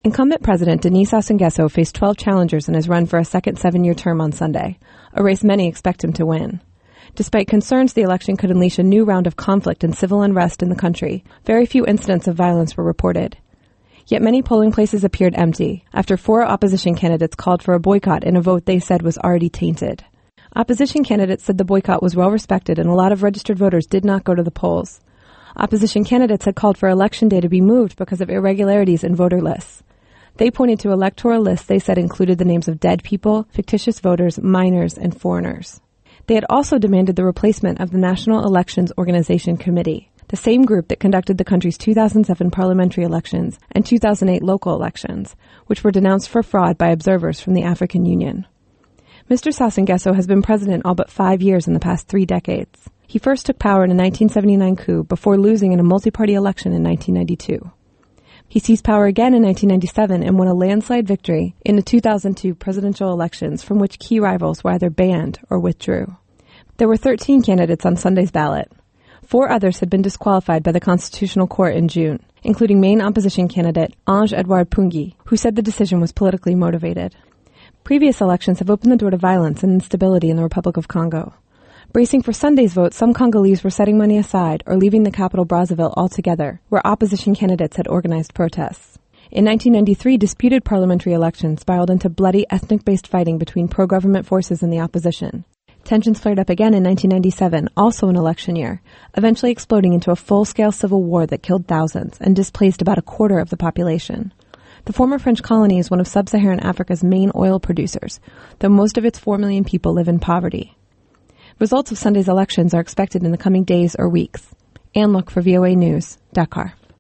Incumbent President Denis Sassou Nguesso faced 12 challengers in his run for a second 7-year term on Sunday, a race many expect him to win. Despite concerns the election could unleash a new round of conflict and civil unrest in the country, very few incidents of violence were reported. Yet many polling places appeared empty after 4 opposition candidates called for a boycott in a vote they said was already tainted. Opposition candidates said the boycott was well respected and a lot of registered voters did not go to the polls. Opposition candidates had called for Election Day to be moved because of irregularities in voter lists. They pointed to electoral lists they said included the names of dead people, fictitious voters, minors, and foreigners. They had also demanded the replacement of the National Elections Organization Committee, the same group that conducted the country's 2007 parliamentary elections and 2008 local elections, which were denounced for fraud by observers from the African Union. Mr. Sassou Nguesso has been president all but 5 years in the past 3 decades. He first took power in a 1979 coup before losing in a multi-party election in 1992. He seized power again in 1997 and won a landslide victory in the 2002 presidential elections from which key rivals were either banned or withdrew. There were 13 candidates on Sunday's ballot. 4 others had been disqualified by the Constitutional Court in June, including main opposition candidate Ange Edouard Pungi, who said the decision was politically motivated. Previous elections have opened the door to violence and instability in the Republic of Congo. Bracing for Sunday's vote, some Congolese were setting money aside or leaving the capital Brazzaville altogether, where opposition candidates had organized protests. In 1993, disputed parliamentary elections spiraled into bloody ethnic-based fighting between pro-government forces and the opposition. Tensions flared up again in 1997, also an election year, eventually exploding into a full-scale civil war that killed thousands and displaced about a quarter of the population. The former French colony is one of sub-Saharan Africa's main oil producers, though most of its 4 million people live in poverty. Results of Sunday's elections are expected in the coming days or weeks. Anne Look for VOA News, Dakar.